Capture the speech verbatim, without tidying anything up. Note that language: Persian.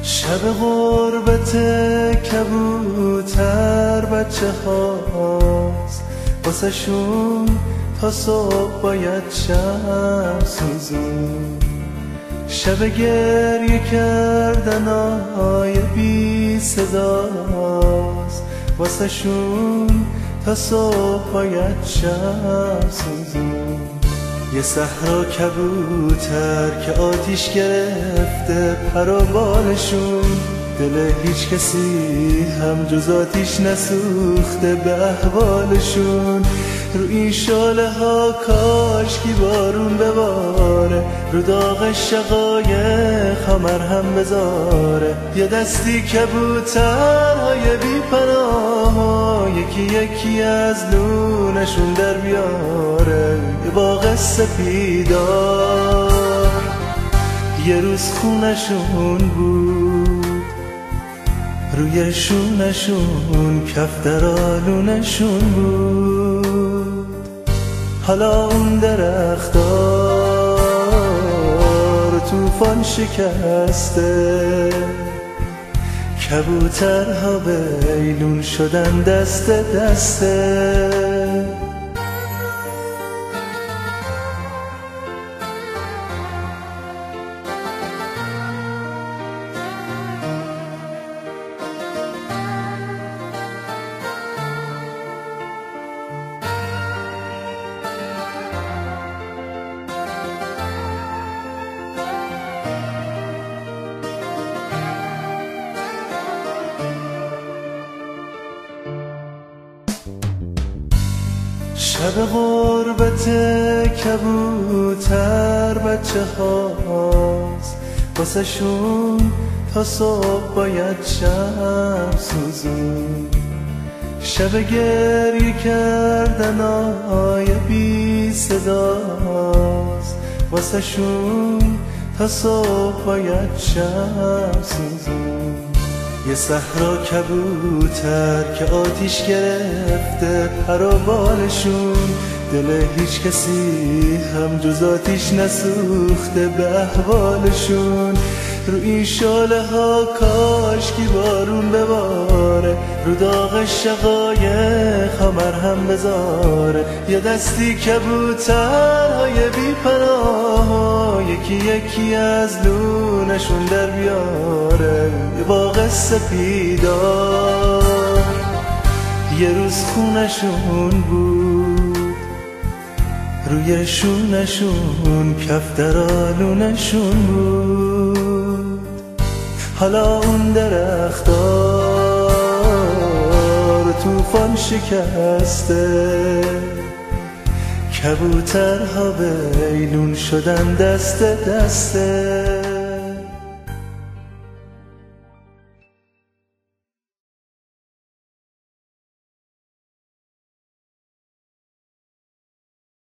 شب غربت کبوتر بچه هاست، واسه شون تا صبح باید شم سوزون. شب گریه کردن آی بی صداست، واسه شون تا صبح باید شم سوزون. یه صحرا کبوتر که آتیش گرفته پر و بالشون، دل هیچ کسی هم جز آتیش نسوخته به احوالشون. رو این شاله ها کاشکی بارون بباره، رو داغ شقایق ها مرهم بذاره. یه دستی کبوترهای بی پناه، یکی یکی از لونشون در بیاره. یه باغ سپیدار یه روز خونشون بود، روی شونشون کف درالونشون بود. حالا اون درختار طوفان شکسته، کبوترها بیلون شدن دست دسته. شب غربت کبوتر بچه هاست، واسه شون تا صبح باید شم سوزون. شب گریه کردن آی بی صداست، واسه شون تا صبح باید شم سوزون. یه صحرا کبوتر که آتیش گرفته پر و بالشون، دل هیچ کسی هم جز آتیش نسوخته به احوالشون. رو این شاله ها کاشکی بارون بباره، رو داغ شقایق ها مرهم بذاره. یه دستی کبوترهای بی پناه، یکی یکی از لونشون در بیاره. یه باغ سپیدار یه روز خونشون بود، روی شونشون کف درالونشون بود. حالا اون درختار طوفان شکسته، کبوترها بیلون شدن دست دسته.